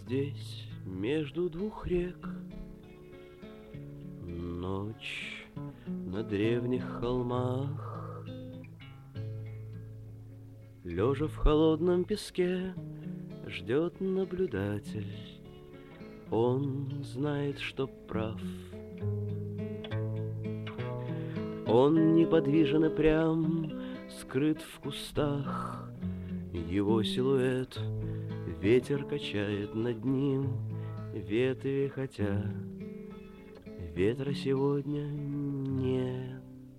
здесь, между двух рек, ночь на древних холмах. Лежа в холодном песке, ждет наблюдатель. Он знает, что прав. Он неподвижен и прям, скрыт в кустах. Его силуэт ветер качает над ним ветви, хотя ветра сегодня нет.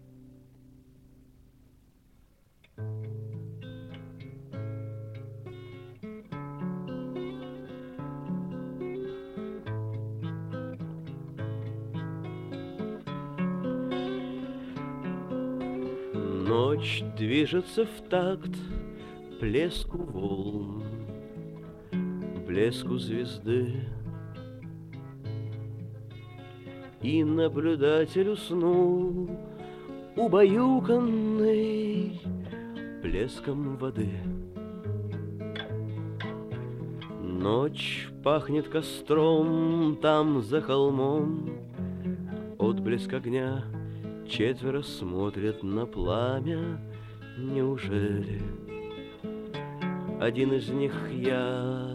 Ночь движется в такт плеску волн, блеску звезды, и наблюдатель уснул, убаюканный плеском воды. Ночь пахнет костром там за холмом, отблеск огня. Четверо смотрят на пламя. Неужели один из них я?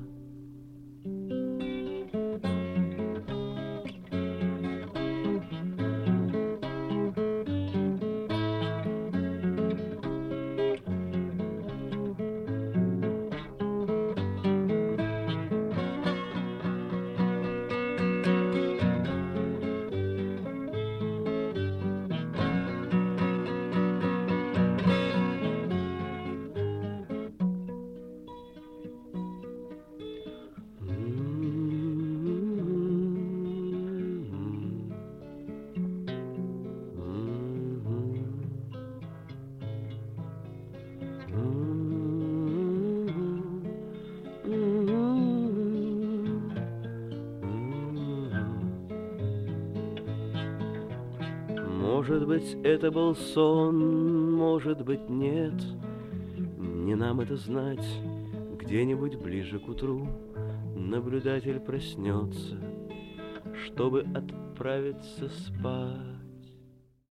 Может быть, это был сон, может быть, нет. Не нам это знать. Где-нибудь ближе к утру наблюдатель проснется, чтобы отправиться спать.